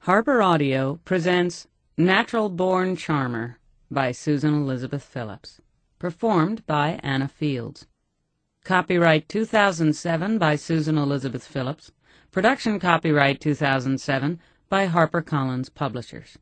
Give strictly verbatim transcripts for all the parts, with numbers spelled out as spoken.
Harper Audio presents Natural Born Charmer by Susan Elizabeth Phillips, performed by Anna Fields. Copyright two thousand seven by Susan Elizabeth Phillips. Production copyright two thousand seven by HarperCollins Publishers.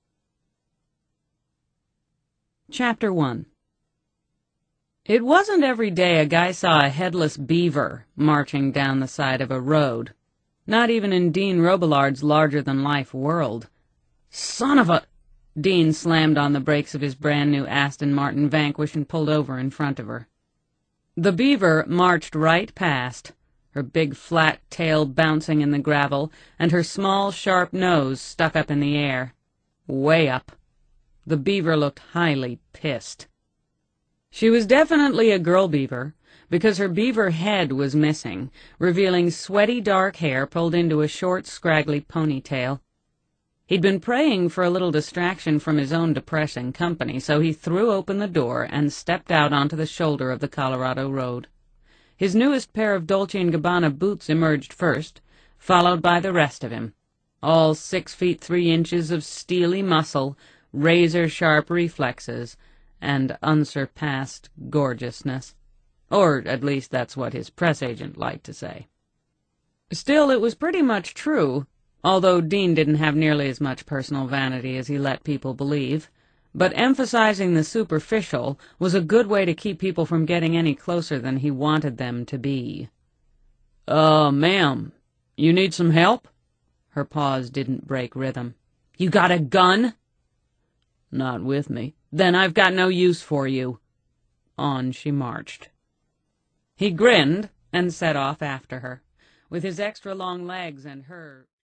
Chapter one. It wasn't every day a guy saw a headless beaver marching down the side of a road. Not even in Dean Robillard's larger-than-life world. Son of a... Dean slammed on the brakes of his brand-new Aston Martin Vanquish and pulled over in front of her. The beaver marched right past, her big flat tail bouncing in the gravel, and her small, sharp nose stuck up in the air. Way up. The beaver looked highly pissed. She was definitely a girl beaver, because her beaver head was missing, revealing sweaty dark hair pulled into a short, scraggly ponytail. He'd been praying for a little distraction from his own depressing company, so he threw open the door and stepped out onto the shoulder of the Colorado Road. His newest pair of Dolce and Gabbana boots emerged first, followed by the rest of him, all six feet three inches of steely muscle, razor-sharp reflexes, and unsurpassed gorgeousness. Or at least that's what his press agent liked to say. Still, it was pretty much true, although Dean didn't have nearly as much personal vanity as he let people believe. But emphasizing the superficial was a good way to keep people from getting any closer than he wanted them to be. Uh, ma'am, you need some help? Her pause didn't break rhythm. You got a gun? Not with me. Then I've got no use for you. On she marched. He grinned and set off after her, with his extra long legs and her